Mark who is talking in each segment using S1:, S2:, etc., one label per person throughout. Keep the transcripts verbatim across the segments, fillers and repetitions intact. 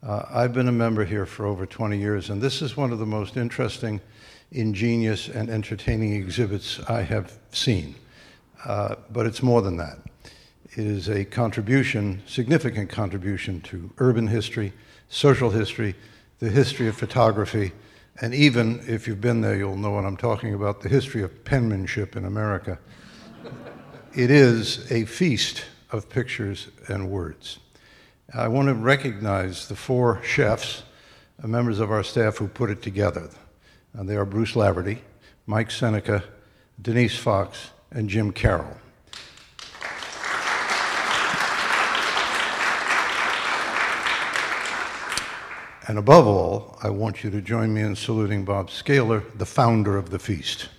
S1: Uh, I've been a member here for over twenty years, and this is one of the most interesting, ingenious, and entertaining exhibits I have seen. Uh, but it's more than that. It is a contribution, significant contribution to urban history, social history, the history of photography, and even, if you've been there, you'll know what I'm talking about, the history of penmanship in America. It is a feast of pictures and words. I want to recognize the four chefs, uh, members of our staff who put it together. Uh, they are Bruce Laverty, Mike Seneca, Denise Fox, and Jim Carroll. And above all, I want you to join me in saluting Bob Scaler, the founder of the feast.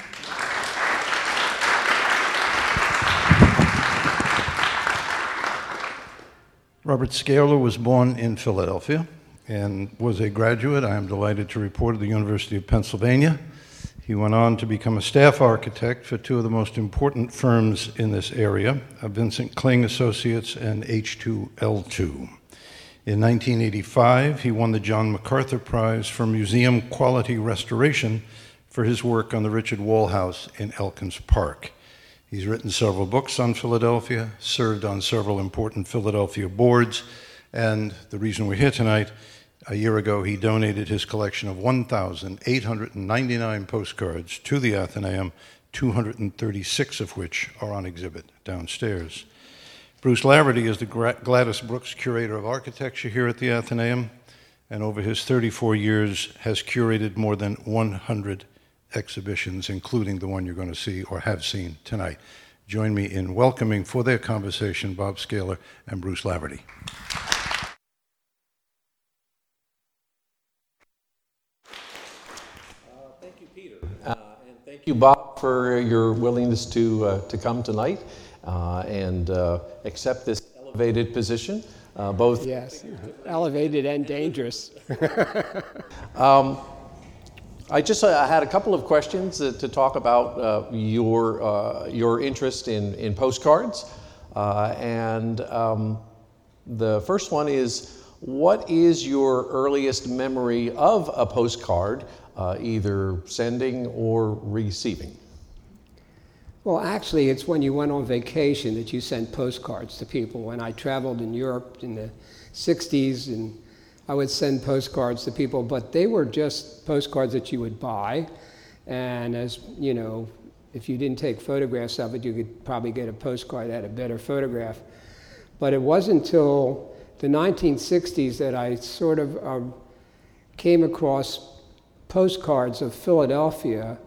S1: Robert Scaler was born in Philadelphia and was a graduate, I am delighted to report, of the University of Pennsylvania. He went on to become a staff architect for two of the most important firms in this area, Vincent Kling Associates and H two L two. In nineteen eighty-five, he won the John MacArthur Prize for Museum Quality Restoration for his work on the Richard Wall House in Elkins Park. He's written several books on Philadelphia, served on several important Philadelphia boards, and the reason we're here tonight, a year ago he donated his collection of one thousand eight hundred ninety-nine postcards to the Athenaeum, two hundred thirty-six of which are on exhibit downstairs. Bruce Laverty is the Gladys Brooks Curator of Architecture here at the Athenaeum, and over his thirty-four years has curated more than one hundred exhibitions, including the one you're going to see or have seen tonight. Join me in welcoming for their conversation Bob Scaler and Bruce Laverty.
S2: Uh, thank you, Peter, uh, and thank you, Bob, for your willingness to uh, to come tonight uh, and uh, accept this elevated position. Uh, both
S3: yes, elevated and dangerous.
S2: um, I just uh, had a couple of questions uh, to talk about uh, your uh, your interest in in postcards, uh, and um, the first one is, what is your earliest memory of a postcard, uh, either sending or receiving?
S3: Well, actually, it's when you went on vacation that you sent postcards to people. When I traveled in Europe in the sixties, and I would send postcards to people, but they were just postcards that you would buy. And as you know, if you didn't take photographs of it, you could probably get a postcard that had a better photograph. But it wasn't until the nineteen sixties that I sort of um, came across postcards of Philadelphia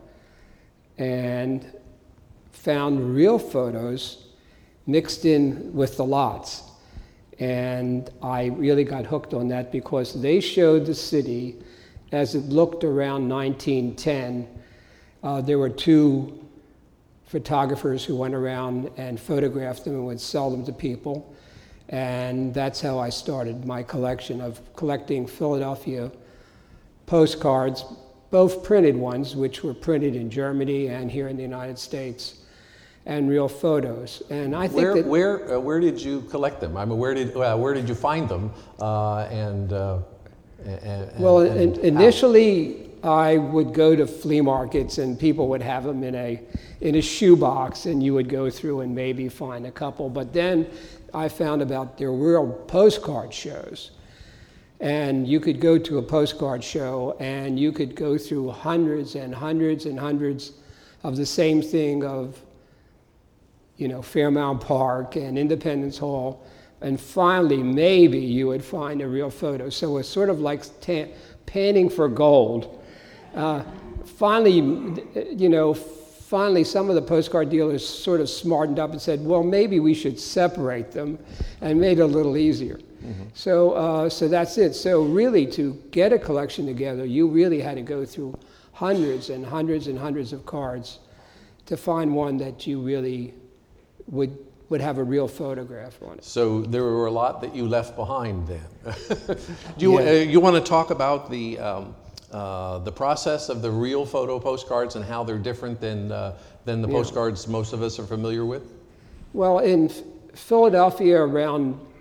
S3: and found real photos mixed in with the lots. And I really got hooked on that because they showed the city as it looked around nineteen ten. Uh, there were two photographers who went around and photographed them and would sell them to people. And that's how I started my collection of collecting Philadelphia postcards, both printed ones, which were printed in Germany and here in the United States, and real photos. And I think
S2: where
S3: that
S2: where uh, where did you collect them? I mean, where did uh, where did you find them? Uh, and, uh, and
S3: well,
S2: and
S3: in, initially I would go to flea markets and people would have them in a in a shoebox, and you would go through and maybe find a couple. But then I found about their real postcard shows. And you could go to a postcard show and you could go through hundreds and hundreds and hundreds of the same thing of, you know, Fairmount Park and Independence Hall, and finally maybe you would find a real photo. So it's sort of like ta- panning for gold. Uh, finally, you know, finally some of the postcard dealers sort of smartened up and said, well, maybe we should separate them, and made it a little easier. Mm-hmm. So, uh, so that's it. So really, to get a collection together, you really had to go through hundreds and hundreds and hundreds of cards to find one that you really would would have a real photograph on it.
S2: So there were a lot that you left behind then. Do you
S3: Yeah.
S2: uh, you want to talk about the um, uh, the process of the real photo postcards and how they're different than uh, than the
S3: Yeah.
S2: postcards most of us are familiar with?
S3: Well, in Philadelphia around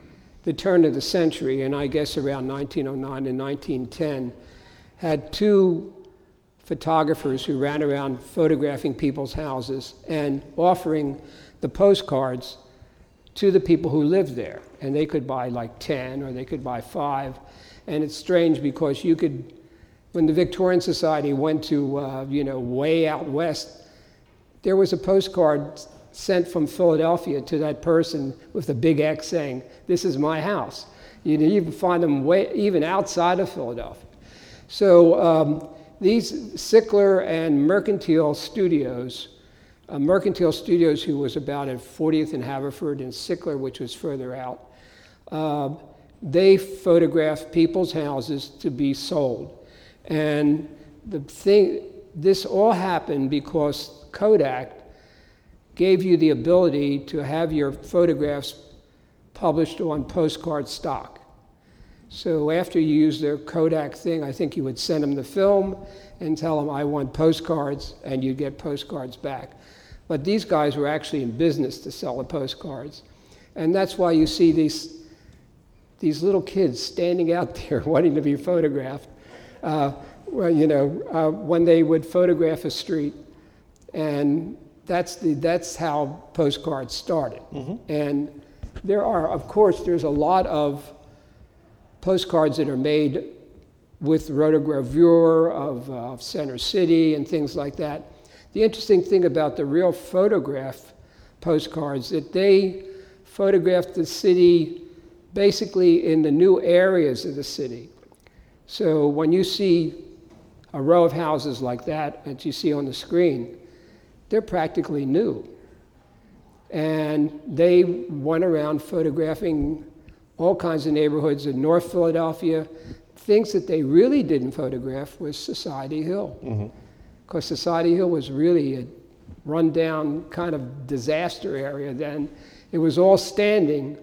S3: the turn of the century, and I guess around nineteen oh nine and nineteen ten, had two photographers who ran around photographing people's houses and offering the postcards to the people who lived there. And they could buy like ten or they could buy five. And it's strange because you could, when the Victorian Society went to, uh, you know, way out west, there was a postcard sent from Philadelphia to that person with a big X saying, "This is my house." You'd even find them way, even outside of Philadelphia. So um, these Sickler and Mercantile Studios, uh, Mercantile Studios, who was about at fortieth and Haverford, and Sickler, which was further out, uh, they photographed people's houses to be sold. And the thing, this all happened because Kodak gave you the ability to have your photographs published on postcard stock. So after you use their Kodak thing, I think you would send them the film and tell them, "I want postcards," and you'd get postcards back. But these guys were actually in business to sell the postcards. And that's why you see these, these little kids standing out there wanting to be photographed. Uh, well, you know, uh, when they would photograph a street, and that's the that's how postcards started. Mm-hmm. And there are, of course, there's a lot of postcards that are made with rotogravure of uh, Center City and things like that. The interesting thing about the real photograph postcards that they photographed the city basically in the new areas of the city. So when you see a row of houses like that that you see on the screen, they're practically new. And they went around photographing all kinds of neighborhoods in North Philadelphia. Things that they really didn't photograph was Society Hill. Because mm-hmm. Society Hill was really a run-down kind of disaster area then. It was all standing,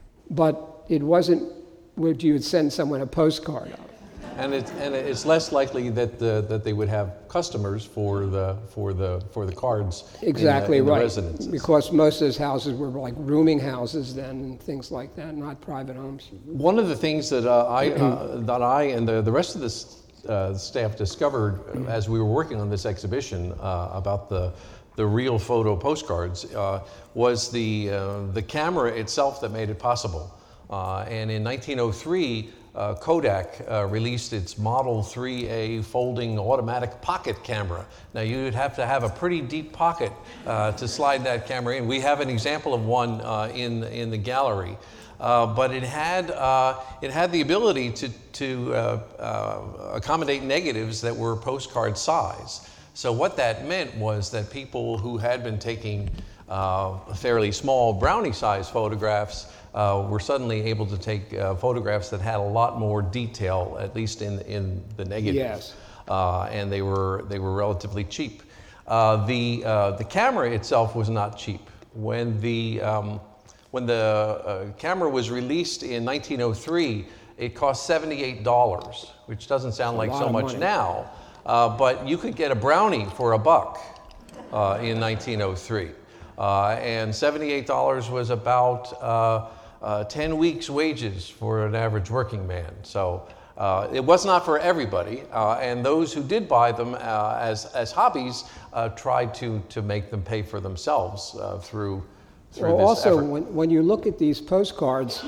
S3: but it wasn't what you would send someone a postcard of.
S2: And it's and it's less likely that the, that they would have customers for the for the for the cards.
S3: Exactly
S2: in the, in
S3: right.
S2: The residences.
S3: Because most of those houses were like rooming houses then and things like that, not private homes.
S2: One of the things that uh, I uh, that I and the, the rest of the uh, staff discovered as we were working on this exhibition uh, about the the real photo postcards uh, was the uh, the camera itself that made it possible. Uh, and in nineteen oh three. Uh, Kodak uh, released its Model three A folding automatic pocket camera. Now you'd have to have a pretty deep pocket uh, to slide that camera in. We have an example of one uh, in in the gallery, uh, but it had uh, it had the ability to to uh, uh, accommodate negatives that were postcard size. So what that meant was that people who had been taking uh, fairly small brownie-sized photographs Uh, were suddenly able to take uh, photographs that had a lot more detail, at least in in the negatives.
S3: Yes.
S2: Uh, and they were they were relatively cheap. Uh, the uh, the camera itself was not cheap. When the um, when the uh, camera was released in nineteen oh three, it cost seventy-eight dollars, which doesn't sound like so much now. Uh, but you could get a brownie for a buck uh, in nineteen oh three, uh, and seventy-eight dollars was about Uh, Uh, ten weeks' wages for an average working man. So uh, it was not for everybody, uh, and those who did buy them uh, as as hobbies uh, tried to to make them pay for themselves uh, through through
S3: well,
S2: this
S3: also,
S2: effort.
S3: when when you look at these postcards,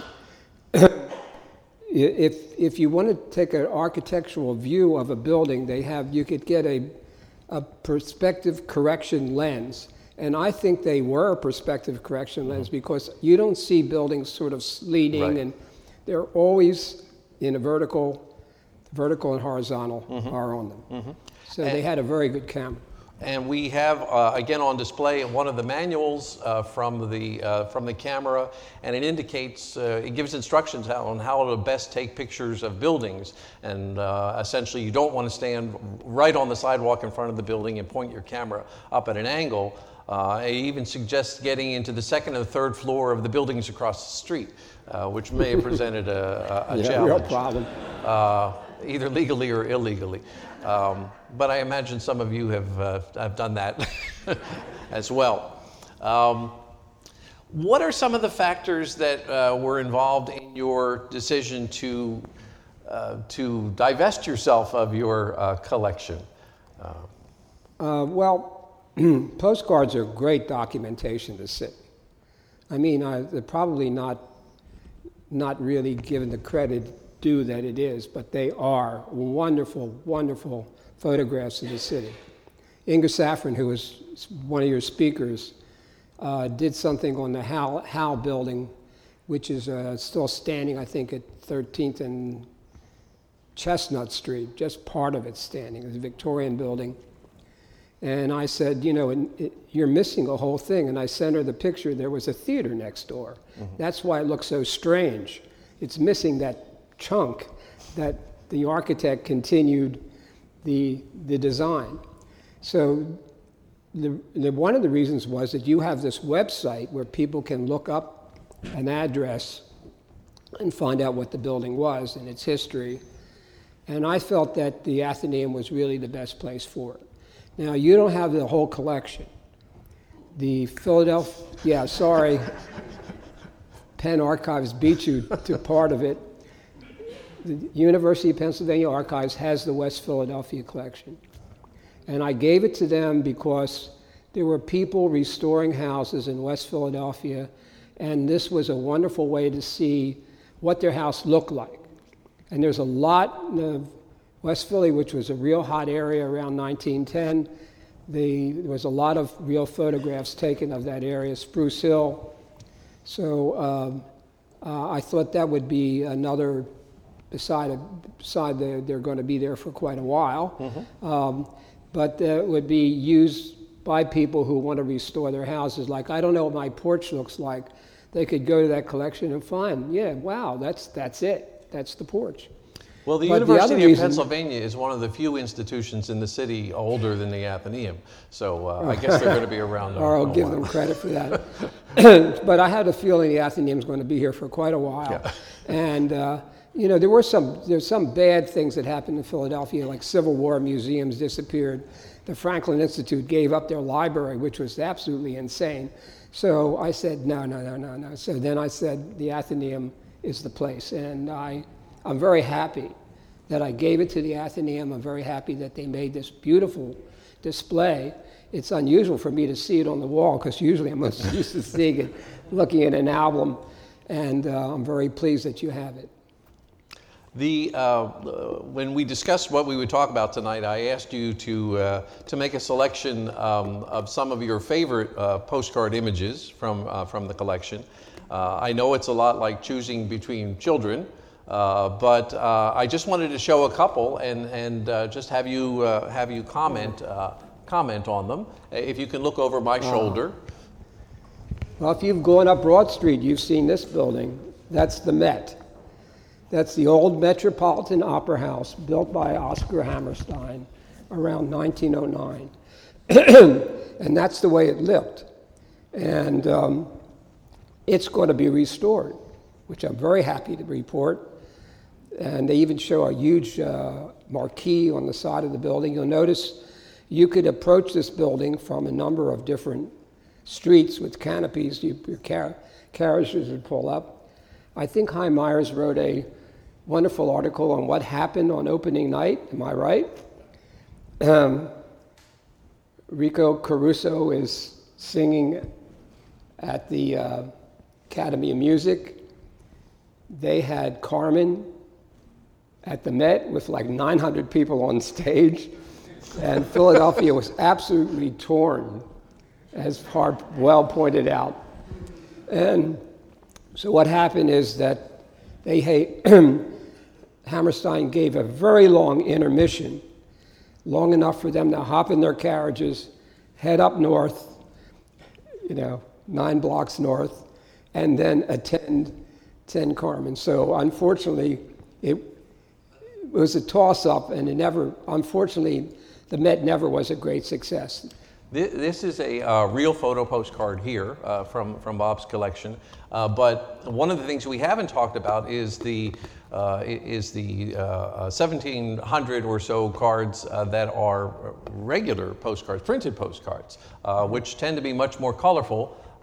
S3: if if you want to take an architectural view of a building, they have you could get a a perspective correction lens. And I think they were a perspective correction lens because you don't see buildings sort of sleeting,
S2: Right.
S3: and they're always in a vertical, vertical and horizontal
S2: Mm-hmm.
S3: are on them.
S2: Mm-hmm.
S3: So they had a very good camera.
S2: And we have, uh, again, on display one of the manuals uh, from the uh, from the camera, and it indicates, uh, it gives instructions how, on how to best take pictures of buildings. And uh, essentially, you don't want to stand right on the sidewalk in front of the building and point your camera up at an angle. Uh, it even suggests getting into the second or third floor of the buildings across the street, uh, which may have presented a, a, a
S3: Yeah,
S2: challenge.
S3: real problem.
S2: Uh, either legally or illegally. Um, but I imagine some of you have, uh, have done that as well. Um, what are some of the factors that uh, were involved in your decision to uh, to divest yourself of your uh, collection? Uh,
S3: Uh, well, postcards are great documentation of the city. I mean, I, they're probably not not really given the credit due that it is, but they are wonderful, wonderful photographs of the city. Inga Saffron, who was one of your speakers, uh, did something on the Howe, Howe building, which is uh, still standing, I think, at thirteenth and Chestnut Street. Just part of it standing. It's a Victorian building. And I said, you know, it, it, you're missing a whole thing. And I sent her the picture. There was a theater next door. Mm-hmm. That's why it looks so strange. It's missing that chunk that the architect continued the, the design. So the, the, one of the reasons was that you have this website where people can look up an address and find out what the building was and its history. And I felt that the Athenaeum was really the best place for it. Now, you don't have the whole collection. The Philadelphia, yeah, sorry, Penn Archives beat you to part of it. The University of Pennsylvania Archives has the West Philadelphia collection. And I gave it to them because there were people restoring houses in West Philadelphia, and this was a wonderful way to see what their house looked like. And there's a lot of West Philly, which was a real hot area around nineteen ten. The, there was a lot of real photographs taken of that area, Spruce Hill. So um, uh, I thought that would be another, beside, beside the, they're going to be there for quite a while, mm-hmm. um, but that would be used by people who want to restore their houses. Like, I don't know what my porch looks like. They could go to that collection and find, yeah, wow, that's, that's it. That's the porch.
S2: Well, the
S3: But the
S2: University
S3: other
S2: of
S3: reason-
S2: Pennsylvania is one of the few institutions in the city older than the Athenaeum, so uh, I guess they're going to be around.
S3: Or I'll
S2: a
S3: give
S2: while.
S3: them credit for that. But I had a feeling the Athenaeum's going to be here for quite a while.
S2: Yeah.
S3: And, uh, you know, there were some, there's some bad things that happened in Philadelphia, like Civil War museums disappeared. The Franklin Institute gave up their library, which was absolutely insane. So I said, no, no, no, no, no. So then I said, the Athenaeum is the place. And I, I'm very happy that I gave it to the Athenaeum. I'm very happy that they made this beautiful display. It's unusual for me to see it on the wall, because usually I'm used to seeing it, looking at an album, and uh, I'm very pleased that you have it.
S2: The, uh, when we discussed what we would talk about tonight, I asked you to, uh, to make a selection um, of some of your favorite uh, postcard images from, uh, from the collection. Uh, I know it's a lot like choosing between children, uh, but uh, I just wanted to show a couple and, and uh, just have you, uh, have you comment, uh, comment on them. If you can look over my shoulder.
S3: Well, if you've gone up Broad Street, you've seen this building. That's the Met. That's the old Metropolitan Opera House built by Oscar Hammerstein around nineteen oh nine. And that's the way it looked. And um, it's going to be restored, which I'm very happy to report. And they even show a huge uh, marquee on the side of the building. You'll notice you could approach this building from a number of different streets with canopies. You, your car, carriages would pull up. I think Chaim Myers wrote a wonderful article on what happened on opening night. Am I right? Um, Rico Caruso is singing at the uh, Academy of Music. They had Carmen at the Met with like nine hundred people on stage. And Philadelphia was absolutely torn, as Hart well pointed out. And so what happened is that they hate, Hammerstein gave a very long intermission, long enough for them to hop in their carriages, head up north, you know, nine blocks north, and then attend, attend Carmen. So unfortunately, it, it was a toss-up, and it never, unfortunately, the Met never was a great success.
S2: This is a uh, real photo postcard here uh, from, from Bob's collection, uh, but one of the things we haven't talked about is the, uh, is the uh, seventeen hundred or so cards uh, that are regular postcards, printed postcards, uh, which tend to be much more colorful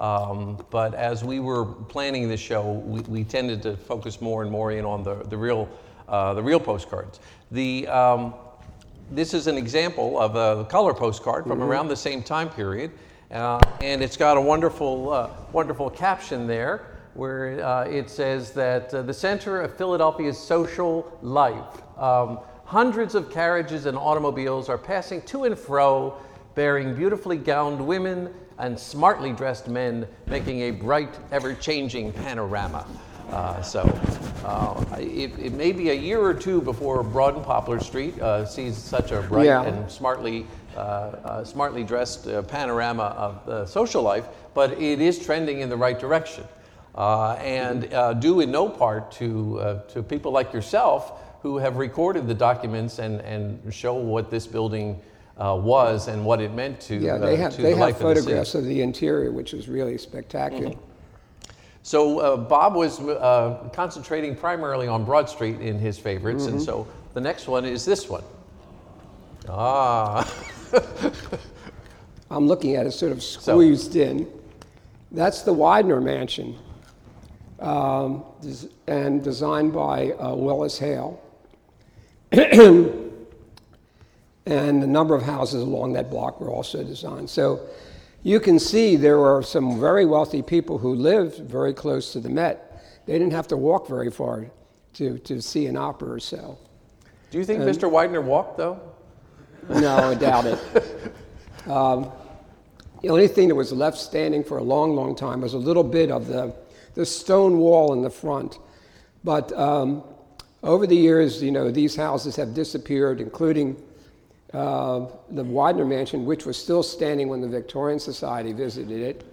S2: Um, but as we were planning the show, we, we tended to focus more and more in on the, the, real, uh, the real postcards. The, um, this is an example of a color postcard from mm-hmm. around the same time period. Uh, and it's got a wonderful, uh, wonderful caption there where uh, it says that uh, the center of Philadelphia's social life. Um, hundreds of carriages and automobiles are passing to and fro, bearing beautifully gowned women and smartly dressed men, making a bright, ever-changing panorama. Uh, so uh, it, it may be a year or two before Broad and Poplar Street uh, sees such a bright yeah. and smartly, uh, uh, smartly dressed uh, panorama of uh, social life, but it is trending in the right direction. Uh, and uh, due in no part to, uh, to people like yourself who have recorded the documents and, and show what this building Uh, was and what it meant to,
S3: yeah, they
S2: uh,
S3: have,
S2: to
S3: they
S2: the
S3: have
S2: life
S3: photographs
S2: of the city.
S3: of the interior, which is really spectacular.
S2: Mm-hmm. So uh, Bob was uh, concentrating primarily on Broad Street in his favorites, mm-hmm. and so the next one is this one. Ah.
S3: I'm looking at it sort of squeezed so. in. That's the Widener Mansion, um, des- and designed by uh, Willis Hale. And a number of houses along that block were also designed. So you can see there were some very wealthy people who lived very close to the Met. They didn't have to walk very far to, to see an opera or so.
S2: Do you think
S3: and,
S2: Mister Widener walked, though?
S3: No, I doubt it. Um, the only thing that was left standing for a long, long time was a little bit of the, the stone wall in the front. But um, over the years, you know, these houses have disappeared, including Uh, the Widener Mansion, which was still standing when the Victorian Society visited it.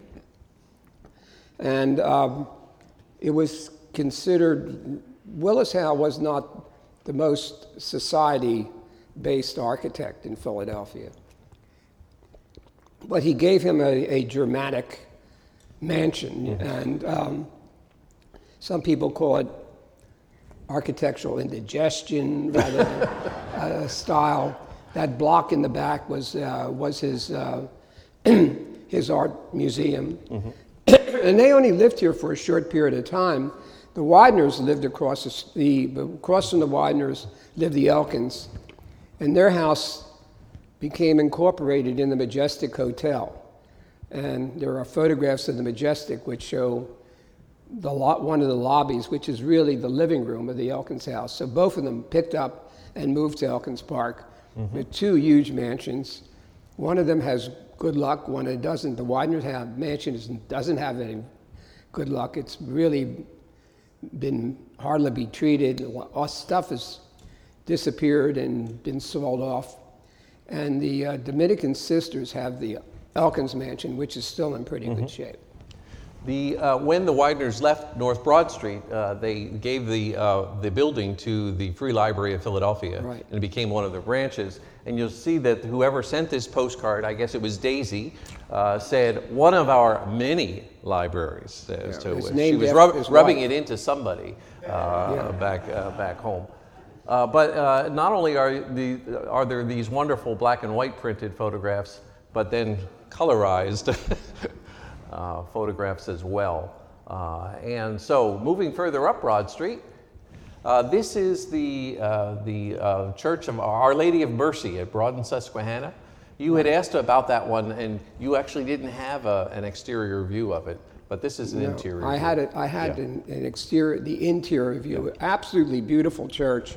S3: And um, it was considered, Willis Hale was not the most society-based architect in Philadelphia. But he gave him a, a Germanic mansion. Mm-hmm. And um, some people call it architectural indigestion rather than uh, style. That block in the back was uh, was his uh, his art museum, mm-hmm. and they only lived here for a short period of time. The Wideners lived across the, the across from the Wideners lived the Elkins, and their house became incorporated in the Majestic Hotel. And there are photographs of the Majestic which show the lo- one of the lobbies, which is really the living room of the Elkins house. So both of them picked up and moved to Elkins Park. Mm-hmm. With two huge mansions. One of them has good luck, one it doesn't. The Widener have, mansion is, doesn't have any good luck. It's really been hardly be treated. Our stuff has disappeared and been sold off. And the uh, Dominican sisters have the Elkins Mansion, which is still in pretty mm-hmm. good shape.
S2: The, uh, when the Wideners left North Broad Street, uh, they gave the, uh, the building to the Free Library of Philadelphia,
S3: right.
S2: and it became one of their branches. And you'll see that whoever sent this postcard, I guess it was Daisy, uh, said one of our many libraries. As
S3: yeah,
S2: to
S3: which.
S2: She was rub- rubbing
S3: wife.
S2: it into somebody uh,
S3: yeah.
S2: back, uh, back home. Uh, but uh, not only are, the, are there these wonderful black and white printed photographs, but then colorized Uh, photographs as well. Uh, and so moving further up Broad Street, uh, this is the, uh, the uh, Church of Our Lady of Mercy at Broad and Susquehanna. You had asked about that one, and you actually didn't have a, an exterior view of it, but this is an
S3: no,
S2: interior
S3: I
S2: view.
S3: had it. I had yeah. an, an exterior, the interior view. Yeah. Absolutely beautiful church,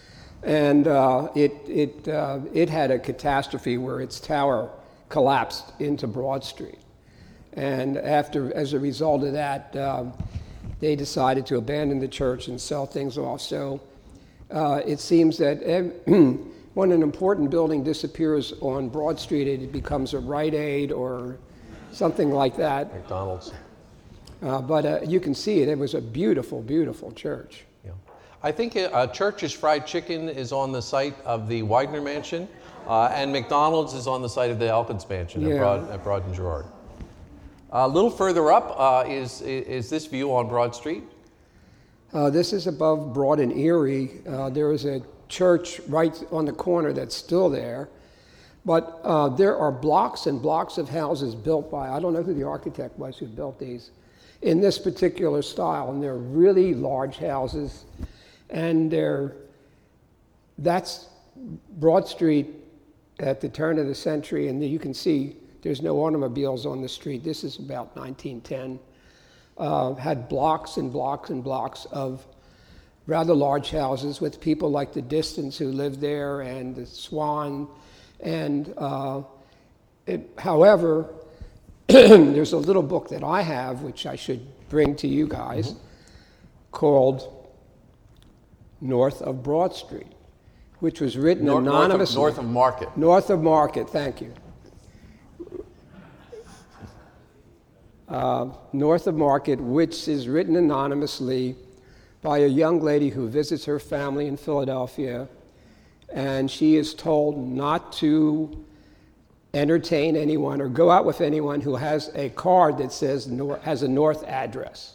S3: and uh, it it uh, it had a catastrophe where its tower collapsed into Broad Street. And after, as a result of that, um, they decided to abandon the church and sell things off. So uh, it seems that ev- when an important building disappears on Broad Street, it becomes a Rite Aid or something like that.
S2: McDonald's.
S3: Uh, but uh, you can see it. It was a beautiful, beautiful church.
S2: Yeah. I think uh, Church's Fried Chicken is on the site of the Widener Mansion, uh, and McDonald's is on the site of the Elkins Mansion
S3: yeah.
S2: at, Broad, at Broad and Girard. A little further up uh, is, is this view on Broad Street.
S3: Uh, this is above Broad and Erie. Uh, there is a church right on the corner that's still there. But uh, there are blocks and blocks of houses built by, I don't know who the architect was who built these, in this particular style. And they're really large houses. And they're, that's Broad Street at the turn of the century. And you can see there's no automobiles on the street. This is about nineteen ten. Uh, had blocks and blocks and blocks of rather large houses with people like the Distance who lived there, and the Swan. And uh, it, however, there's a little book that I have, which I should bring to you guys, mm-hmm. called North of Broad Street, which was written
S2: North,
S3: anonymously.
S2: North of, North of Market.
S3: North of Market, thank you. Uh, North of Market, which is written anonymously by a young lady who visits her family in Philadelphia, and she is told not to entertain anyone or go out with anyone who has a card that says nor- has a North address.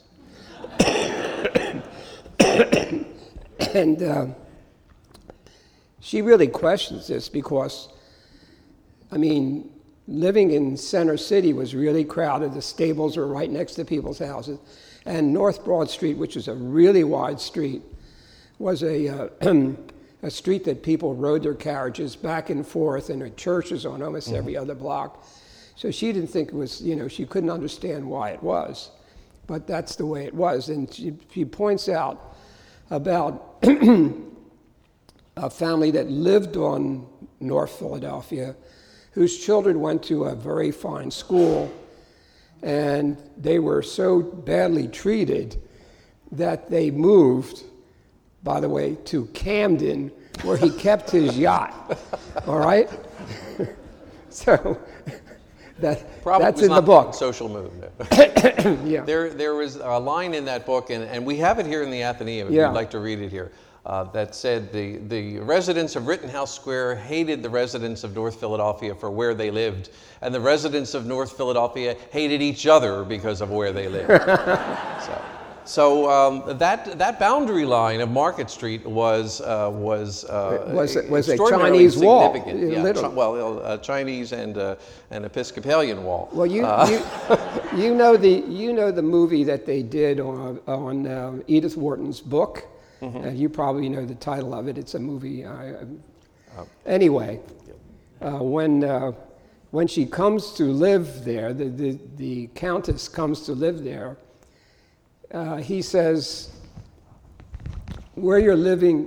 S3: And uh, she really questions this because, I mean, living in Center City was really crowded. The stables were right next to people's houses. And North Broad Street, which is a really wide street, was a, uh, a street that people rode their carriages back and forth, and there were churches on almost mm-hmm. every other block. So she didn't think it was, you know, she couldn't understand why it was. But that's the way it was. And she, she points out about a family that lived on North Philadelphia, whose children went to a very fine school, and they were so badly treated that they moved, by the way, to Camden, where he kept his yacht. All right? So that,
S2: Probably
S3: that's
S2: was
S3: in
S2: not
S3: the book.
S2: Social move.
S3: Yeah.
S2: There, there was a line in that book, and, and we have it here in the Athenaeum, if
S3: Yeah.
S2: you'd like to read it here. Uh, that said the, the residents of Rittenhouse Square hated the residents of North Philadelphia for where they lived, and the residents of North Philadelphia hated each other because of where they lived. so so um, that that boundary line of Market Street was uh, was uh,
S3: was was a
S2: extraordinarily
S3: Chinese wall,
S2: significant. Yeah,
S3: literally.
S2: Chi- well, a Chinese and uh, an Episcopalian wall.
S3: Well, you,
S2: Uh,
S3: you you know the you know the movie that they did on on uh, Edith Wharton's book. Mm-hmm. Uh, you probably know the title of it. It's a movie. I, uh, anyway, uh, when uh, when she comes to live there, the, the, the Countess comes to live there, uh, he says, where you're living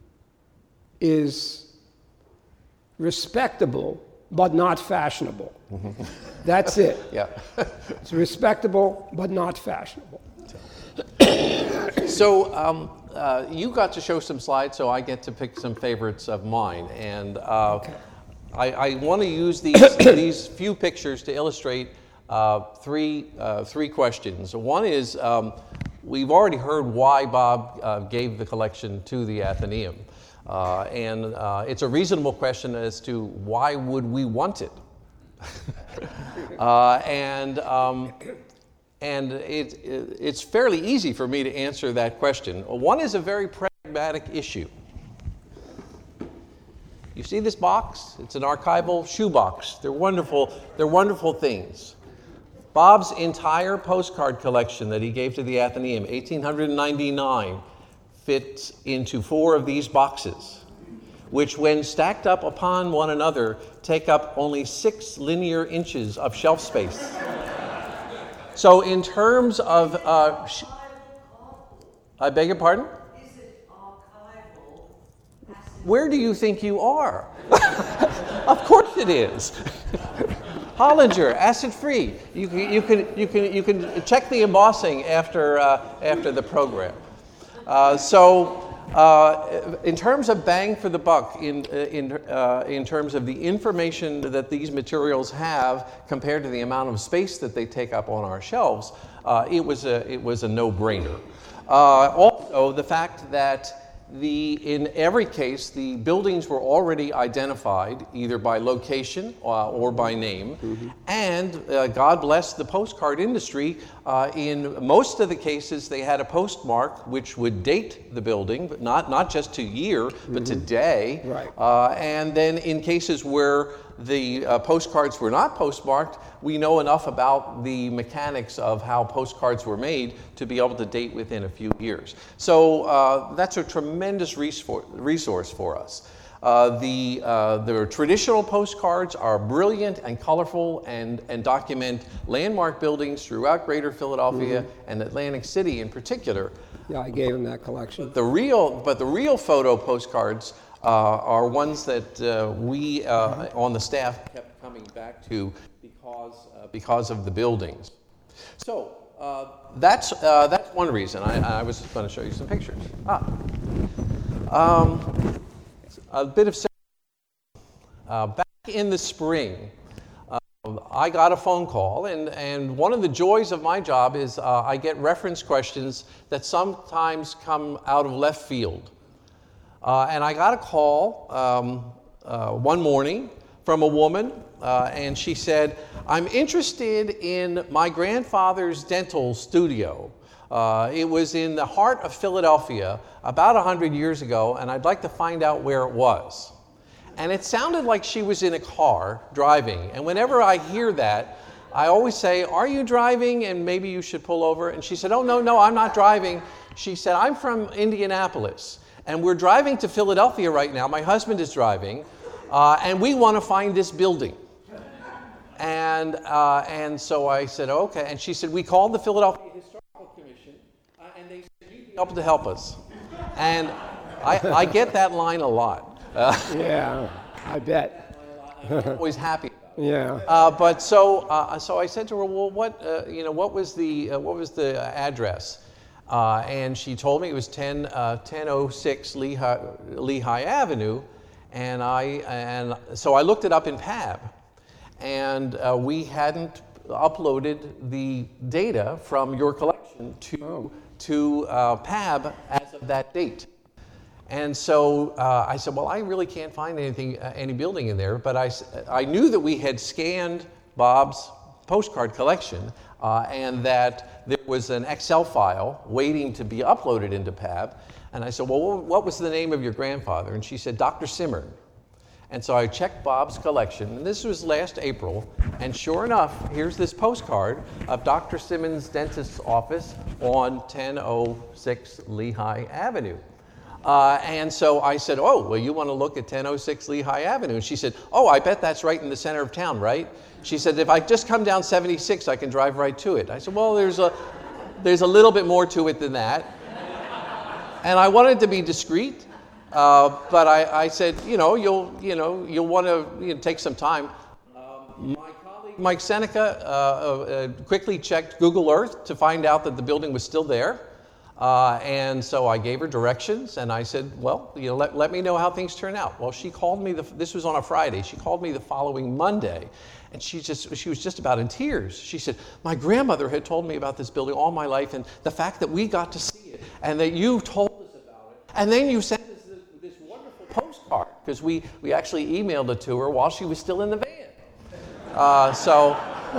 S3: is respectable, but not fashionable. Mm-hmm. That's it.
S2: yeah.
S3: It's respectable, but not fashionable.
S2: So um, uh, you got to show some slides, so I get to pick some favorites of mine. And uh,
S3: Okay.
S2: I, I want to use these, these few pictures to illustrate uh, three, uh, three questions. One is, um, we've already heard why Bob uh, gave the collection to the Athenaeum. Uh, and uh, it's a reasonable question as to why would we want it? uh, and um, and it, it, it's fairly easy for me to answer that question. One is a very pragmatic issue. You see this box? It's an archival shoebox. They're wonderful. They're wonderful things. Bob's entire postcard collection that he gave to the Athenaeum, eighteen ninety-nine, fits into four of these boxes, which when stacked up upon one another, take up only six linear inches of shelf space. So in terms of, uh, sh- I beg your pardon?
S4: Is it archival?
S2: Where do you think you are? Of course it is. Hollinger, acid-free. You can, you can, you can, you can check the embossing after, uh, after the program. Uh, so, uh, in terms of bang for the buck, in in uh, in terms of the information that these materials have compared to the amount of space that they take up on our shelves, uh, it was a it was a no-brainer. Uh, also, the fact that the in every case the buildings were already identified either by location uh, or by name, mm-hmm. and uh, God bless the postcard industry. Uh, in most of the cases, they had a postmark which would date the building, but not not just to year, mm-hmm. but to day.
S3: Right.
S2: Uh, and then in cases where the uh, postcards were not postmarked, we know enough about the mechanics of how postcards were made to be able to date within a few years. So uh, that's a tremendous resource for us. Uh, the, uh, the traditional postcards are brilliant and colorful and, and document landmark buildings throughout Greater Philadelphia mm-hmm. and Atlantic City in particular.
S3: Yeah, I gave him that collection.
S2: The real, but the real photo postcards uh, are ones that uh, we uh, on the staff kept coming back to because uh, because of the buildings. So uh, that's uh, that's one reason. I, I was going to show you some pictures. Ah, um, a bit of uh, back in the spring. I got a phone call, and, and one of the joys of my job is uh, I get reference questions that sometimes come out of left field. Uh, and I got a call um, uh, one morning from a woman, uh, and she said, I'm interested in my grandfather's dental studio. Uh, it was in the heart of Philadelphia about one hundred years ago, and I'd like to find out where it was. And it sounded like she was in a car driving. And whenever I hear that, I always say, are you driving? And maybe you should pull over. And she said, oh, no, no, I'm not driving. She said, I'm from Indianapolis. And we're driving to Philadelphia right now. My husband is driving. Uh, and we want to find this building. And, uh, and so I said, okay. And she said, we called the Philadelphia Historical Commission. Uh, and they said, you'd be able to help us. And I, I get that line a lot. Uh,
S3: yeah, I bet.
S2: I'm always happy about it.
S3: Yeah.
S2: Uh, but so, uh, so I said to her, well, what, uh, you know, what was the, uh, what was the address? Uh, and she told me it was ten oh six Lehigh, Lehigh Avenue, and I, and so I looked it up in P A B, and uh, we hadn't uploaded the data from your collection to
S3: oh.
S2: to uh, P A B as of that date. And so uh, I said, well, I really can't find anything, uh, any building in there, but I, I knew that we had scanned Bob's postcard collection uh, and that there was an Excel file waiting to be uploaded into P A B. And I said, well, what was the name of your grandfather? And she said, Doctor Simmern. And so I checked Bob's collection, and this was last April, and sure enough, here's this postcard of Doctor Simmern's dentist's office on ten oh six Lehigh Avenue. Uh, and so I said, oh, well, you want to look at ten oh six Lehigh Avenue? And she said, oh, I bet that's right in the center of town, right? She said, if I just come down seventy-six, I can drive right to it. I said, well, there's a, there's a little bit more to it than that. And I wanted to be discreet, uh, but I, I said, you know, you'll, you know, you'll want to you know, take some time. Um, my colleague, Mike Seneca, uh, uh, quickly checked Google Earth to find out that the building was still there. Uh, and so I gave her directions, and I said, well, you know, let, let me know how things turn out. Well, she called me, the, this was on a Friday, she called me the following Monday, and she just she was just about in tears. She said, my grandmother had told me about this building all my life, and the fact that we got to see it, and that you told us about it, and then you sent us this, this wonderful postcard, because we, we actually emailed it to her while she was still in the van. Uh, so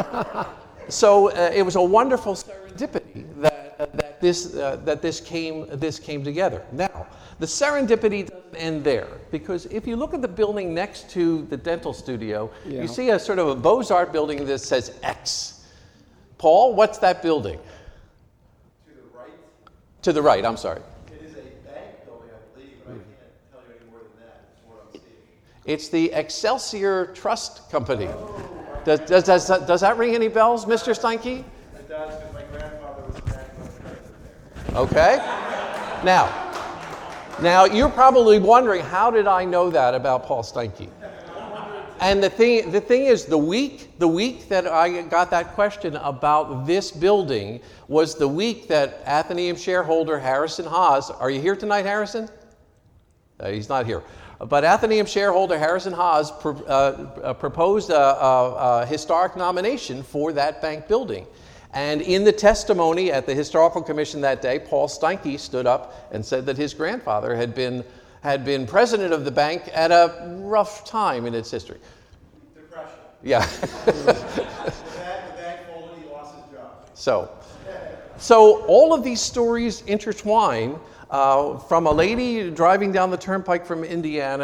S2: so uh, it was a wonderful serendipity that, uh, that This, uh, that this came, this came together. Now, the serendipity doesn't end there, because if you look at the building next to the dental studio,
S3: yeah.
S2: you see a sort of a Beaux-Arts building that says X. Paul, what's that building?
S5: To the right?
S2: To the right, I'm sorry.
S5: It is a bank building, I believe, but I can't tell you any more than that. It's more on stage.
S2: It's the Excelsior Trust Company. Oh. Does, does, does, does that ring any bells, Mister Steinke?
S5: It does, because my grandfather was back when I was there.
S2: Okay. Now, now you're probably wondering, how did I know that about Paul Steinke? And the thing, the thing is, the week, the week that I got that question about this building was the week that Athenaeum shareholder Harrison Haas, are you here tonight, Harrison? Uh, he's not here. But Athenaeum shareholder Harrison Haas pro, uh, uh, proposed a, a, a historic nomination for that bank building. And in the testimony at the Historical Commission that day, Paul Steinke stood up and said that his grandfather had been, had been president of the bank at a rough time in its history.
S5: Depression.
S2: Yeah.
S5: the, bank, the bank folded, he lost his job.
S2: So, so all of these stories intertwine uh, from a lady driving down the turnpike from Indiana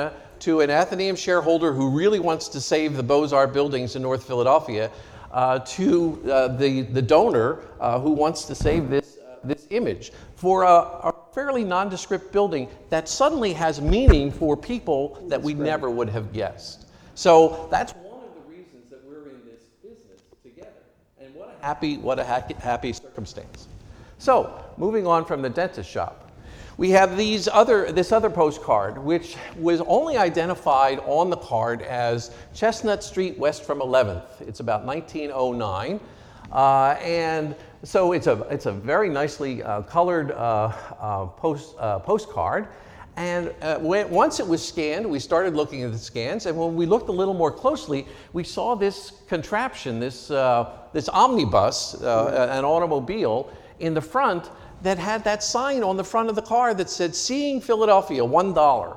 S2: to an Athenaeum shareholder who really wants to save the Beaux-Arts buildings in North Philadelphia, uh, to uh, the, the donor uh, who wants to save this, uh, this image for a, a fairly nondescript building that suddenly has meaning for people that we never would have guessed. So that's one of the reasons that we're in this business together. And what a happy, what a happy, happy circumstance. So moving on from the dentist shop, we have these other, this other postcard, which was only identified on the card as Chestnut Street west from eleventh. It's about nineteen oh nine. Uh, and so it's a, it's a very nicely uh, colored uh, uh, post, uh, postcard. And uh, when, once it was scanned, we started looking at the scans. And when we looked a little more closely, we saw this contraption, this, uh, this omnibus, uh, an automobile in the front that had that sign on the front of the car that said, "Seeing Philadelphia, one dollar."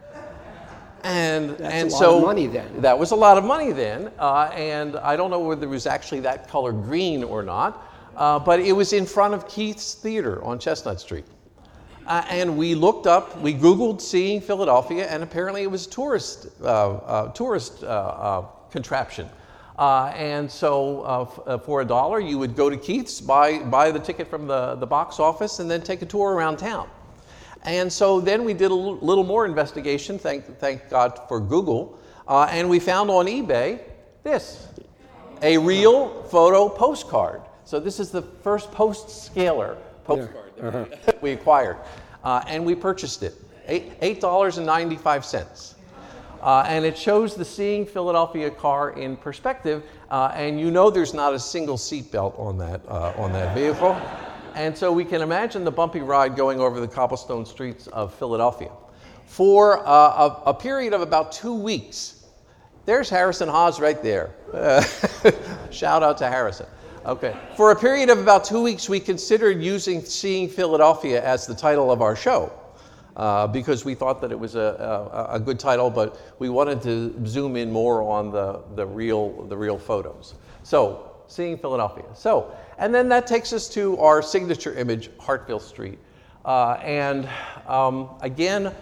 S2: And,
S3: That's
S2: and
S3: a lot
S2: so
S3: of money then.
S2: That was a lot of money then. Uh, and I don't know whether it was actually that color green or not, uh, but it was in front of Keith's Theater on Chestnut Street. Uh, and we looked up, we Googled "Seeing Philadelphia," and apparently it was a tourist, uh, uh, tourist uh, uh, contraption. Uh, and so uh, f- uh, for a dollar, you would go to Keith's, buy, buy the ticket from the, the box office, and then take a tour around town. And so then we did a l- little more investigation, thank, thank God for Google, uh, and we found on eBay this, a real photo postcard. So this is the first post-scaler postcard
S3: Yeah. Uh-huh.
S2: that we acquired, uh, and we purchased it, eight dollars and ninety-five cents. Uh, and it shows the Seeing Philadelphia car in perspective, uh, and you know there's not a single seatbelt on that uh, on that vehicle. And so we can imagine the bumpy ride going over the cobblestone streets of Philadelphia. For uh, a, a period of about two weeks, there's Harrison Haas right there. Uh, shout out to Harrison. Okay. For a period of about two weeks, we considered using Seeing Philadelphia as the title of our show. Uh, because we thought that it was a, a, a good title, but we wanted to zoom in more on the, the, real, the real photos. So, Seeing Philadelphia. So, and then that takes us to our signature image, Hartville Street. Uh, and um, again,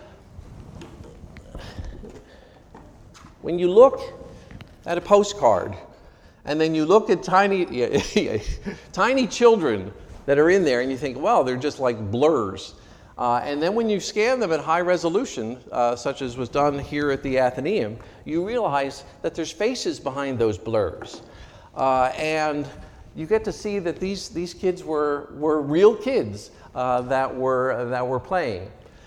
S2: when you look at a postcard, and then you look at tiny, yeah, tiny children that are in there, and you think, well, they're just like blurs. Uh, and then when you scan them at high resolution, uh, such as was done here at the Athenaeum, you realize that there's faces behind those blurs. Uh, and you get to see that these, these kids were, were real kids uh, that, were, that were playing.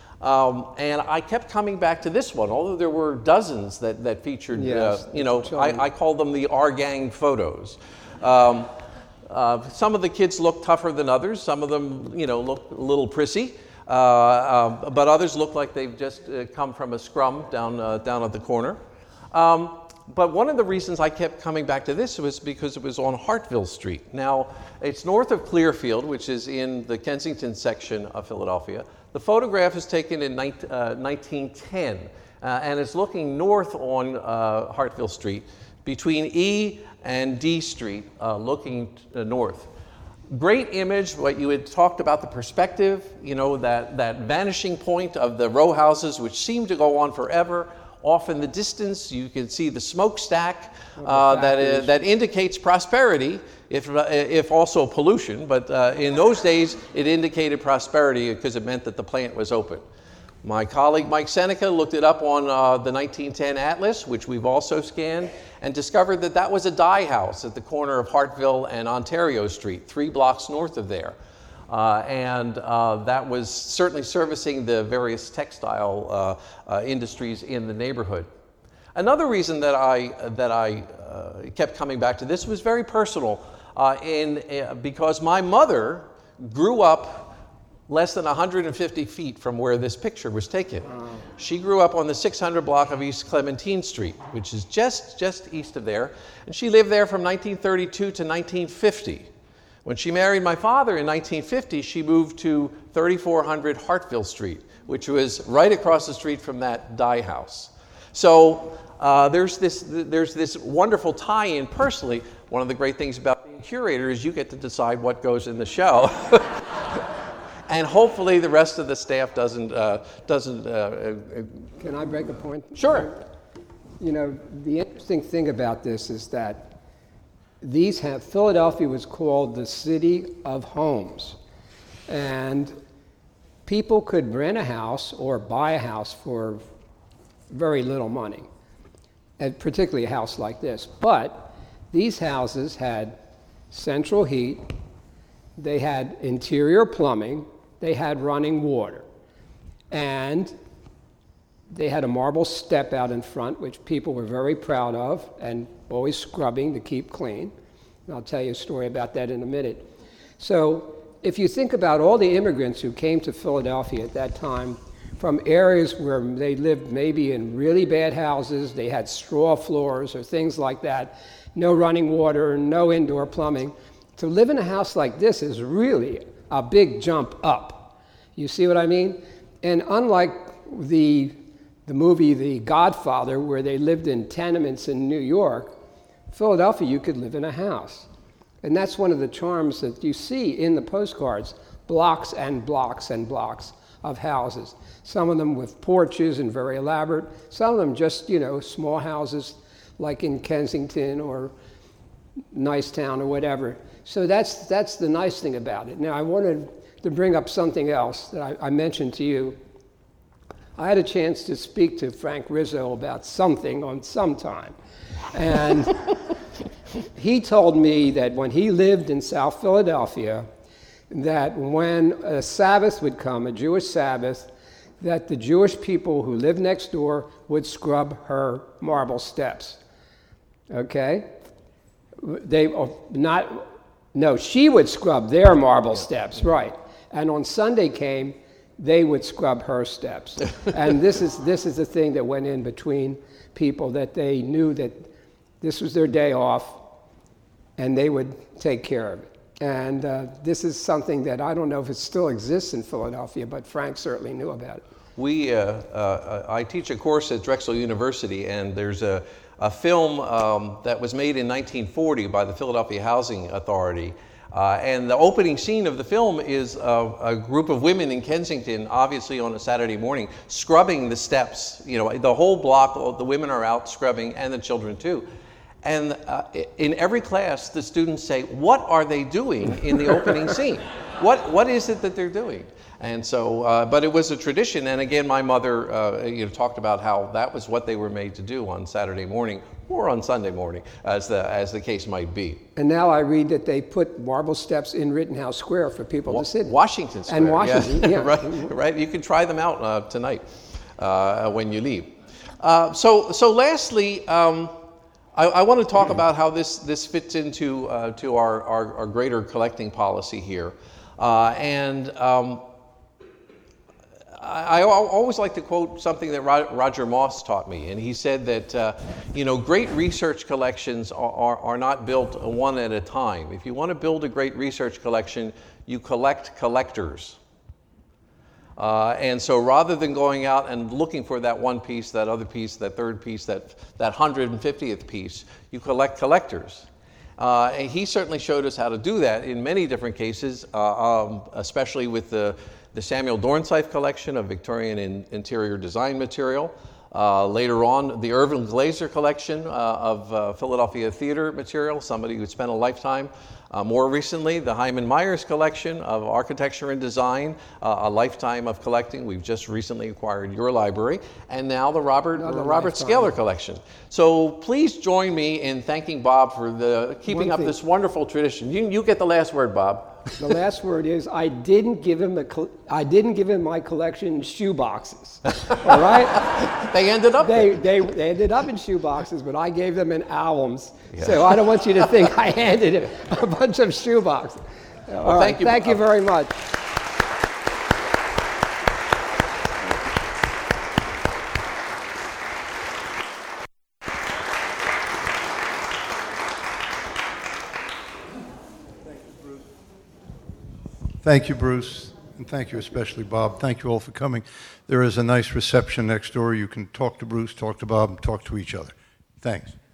S2: Um, and I kept coming back to this one, although there were dozens that, that featured,
S3: Yes,
S2: uh, you know, I, I call them the R Gang photos. Um, uh, some of the kids look tougher than others. Some of them, you know, look a little prissy. Uh, uh, but others look like they've just uh, come from a scrum down, uh, down at the corner. Um, but one of the reasons I kept coming back to this was because it was on Hartville Street. Now, it's north of Clearfield, which is in the Kensington section of Philadelphia. The photograph is taken in nineteen ten, uh, and it's looking north on uh, Hartville Street, between E and D Street, uh, looking t- uh, north. Great image, what you had talked about, the perspective, you know, that, that vanishing point of the row houses, which seem to go on forever. Off in the distance, you can see the smokestack uh, that, uh, that indicates prosperity, if, uh, if also pollution. But uh, in those days, it indicated prosperity because it meant that the plant was open. My colleague Mike Seneca looked it up on uh, the nineteen ten Atlas, which we've also scanned, and discovered that that was a dye house at the corner of Hartville and Ontario Street, three blocks north of there. Uh, and uh, that was certainly servicing the various textile uh, uh, industries in the neighborhood. Another reason that I, that I uh, kept coming back to this was very personal, uh, in, uh, because my mother grew up less than one hundred fifty feet from where this picture was taken. Wow. She grew up on the six hundred block of East Clementine Street, which is just, just east of there, and she lived there from nineteen thirty-two to nineteen fifty. When she married my father in nineteen fifty, she moved to thirty-four hundred Hartville Street, which was right across the street from that dye house. So uh, there's this there's this wonderful tie-in personally. One of the great things about being a curator is you get to decide what goes in the show. and hopefully the rest of the staff doesn't, uh, doesn't, uh, uh,
S3: Can I break a point?
S2: sure.
S3: You know, the interesting thing about this is that these have, Philadelphia was called the city of homes. And people could rent a house or buy a house for very little money, and particularly a house like this. But these houses had central heat, they had interior plumbing, they had running water, and they had a marble step out in front, which people were very proud of and always scrubbing to keep clean. And I'll tell you a story about that in a minute. So if you think about all the immigrants who came to Philadelphia at that time from areas where they lived maybe in really bad houses, they had straw floors or things like that, no running water, no indoor plumbing, to live in a house like this is really a big jump up. You see what I mean? And unlike the the movie The Godfather, where they lived in tenements in New York, Philadelphia, you could live in a house. And that's one of the charms that you see in the postcards, blocks and blocks and blocks of houses. Some of them with porches and very elaborate, some of them just, you know, small houses like in Kensington or Nicetown or whatever. So that's, that's the nice thing about it. Now, I wanted to bring up something else that I, I mentioned to you. I had a chance to speak to Frank Rizzo about something on some time. And he told me that when he lived in South Philadelphia, that when a Sabbath would come, a Jewish Sabbath, that the Jewish people who lived next door would scrub her marble steps. Okay? They not, no, she would scrub their marble steps, right. And on Sunday came, they would scrub her steps. And this is this is the thing that went in between people, that they knew that this was their day off and they would take care of it. And uh, this is something that I don't know if it still exists in Philadelphia, but Frank certainly knew about it.
S2: We, uh, uh, I teach a course at Drexel University, and there's a, a film um, that was made in nineteen forty by the Philadelphia Housing Authority. Uh, and the opening scene of the film is uh, a group of women in Kensington, obviously on a Saturday morning, scrubbing the steps. You know, the whole block, all the women are out scrubbing, and the children too. And uh, in every class, the students say, what are they doing in the opening scene? What, what is it that they're doing? And so, uh, but it was a tradition. And again, my mother uh, you know, talked about how that was what they were made to do on Saturday morning or on Sunday morning, as the, as the case might be.
S3: And now I read that they put marble steps in Rittenhouse Square for people
S2: Wa-
S3: to sit in.
S2: Washington Square.
S3: And Washington, yeah. yeah.
S2: right, right. You can try them out uh, tonight uh, when you leave. Uh, so, so lastly, um, I, I want to talk about how this, this fits into uh, to our, our, our greater collecting policy here. Uh, and um, I, I always like to quote something that Roger Moss taught me, and he said that uh, you know, great research collections are, are, are not built one at a time. If you want to build a great research collection, you collect collectors. Uh, and so rather than going out and looking for that one piece, that other piece, that third piece, that, that one hundred fiftieth piece, you collect collectors. Uh, and he certainly showed us how to do that in many different cases, uh, um, especially with the, the Samuel Dornsife collection of Victorian in, interior design material. Uh, later on, the Irving Glazer collection uh, of uh, Philadelphia theater material, somebody who spent a lifetime. Uh, more recently, the Hyman Myers collection of architecture and design, uh, a lifetime of collecting. We've just recently acquired your library. And now the Robert,
S3: Another
S2: Robert
S3: lifetime.
S2: Scaler collection. So please join me in thanking Bob for the, keeping
S3: One
S2: up
S3: thing.
S2: this wonderful tradition. You, you get the last word, Bob.
S3: The last word is, I didn't give him a col- I didn't give him my collection in shoe boxes. All right?
S2: They ended up
S3: They,
S2: there.
S3: they, they ended up in shoe boxes, but I gave them in albums. So I don't want you to think I handed him a bunch of shoe boxes. All right,
S2: thank you.
S3: Thank you very much.
S1: Thank you, Bruce, and thank you especially, Bob. Thank you all for coming. There is a nice reception next door. You can talk to Bruce, talk to Bob, and talk to each other. Thanks.